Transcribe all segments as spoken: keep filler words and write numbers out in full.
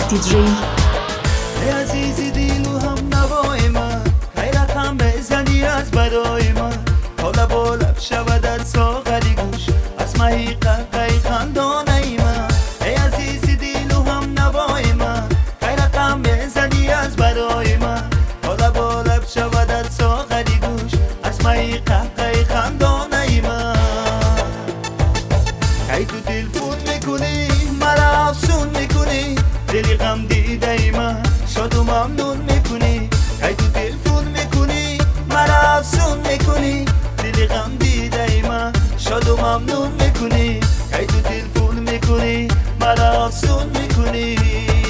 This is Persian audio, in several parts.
نقطه جی. ای عزیزی دیلو هم نوای من، کی رقم بزنی از برای من، تا لب و لب شود ساغری گوش از مهی قهقهی خندانه من. ای عزیزی دیلو هم نوای من، کی رقم بزنی از برای من، تا لب و لب شود ساغری گوش از مهی قهقهی خندانه من. کی تو تلفون میکنی مرا افسون میکنی، دلی غم دیده ای من شاد و ممنون میکنی. کی تو تلفون میکنی مرا افسون میکنی، دلی غم دیده ای من شاد و ممنون میکنی. کی تو تلفون میکنی مرا افسون میکنی.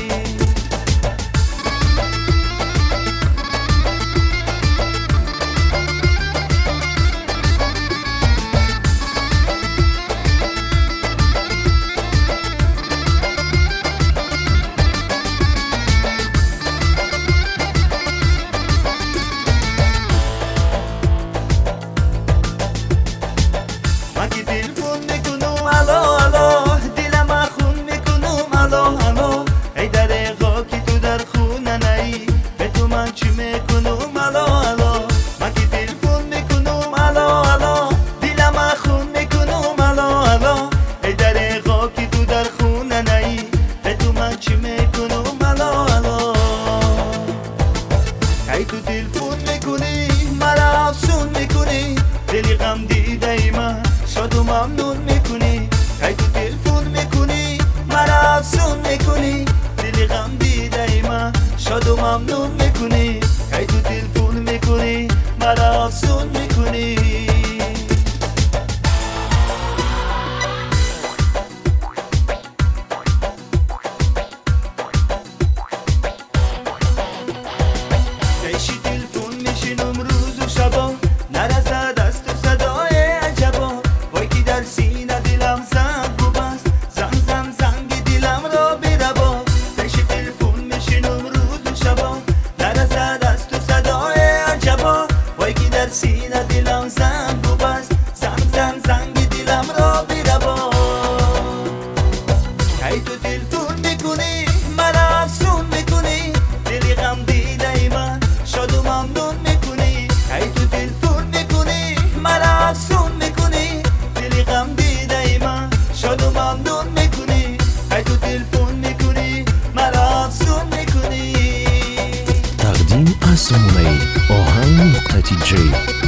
من که تلفون میکنم الو الو، دلم خون میکنم الو الو. ای دریغا که تو در خونه نی، به تو من چی میکنم الو الو. من که تلفون میکنم الو الو، دلم خون میکنم الو الو. ای دریغا که تو در خونه نی، به تو من چی میکنم الو الو. کی تو تلفون میکنی مرا افسون میکنی، دلی غم دیده ای من شاد و ممنون میکنی. کی تو تلفون میکنی مرا افسون میکنی، دلی غم دیده ای من شاد و ممنون میکنی. کی تو تلفون میکنی مرا افسون میکنی. پیشی تلفون میشینم روز و شبا، نرسد از تو صدای عجبا. وای که در سینه دلم زنگ و بست، زنگ زنگ زنگ دلم را بیربا. پیشی تلفون میشینم روز و شبا، نرسد از تو صدای عجبا. وای که در سینه دلم زنگ و بست، زنگ زنگ زنگ دلم را بیربا. کی تو تلفون میکنی مرا افسون میکنی، دلی غم دیده ای من شاد و ممنون میکنی. کی تو تلفون میکنی مرا افسون میکنی، دلی غم دیده ای من شاد و ممنون میکنی. کی تو تلفون میکنی مرا افسون میکنی. تقدیم از سامانه آهنگ نقطه جی.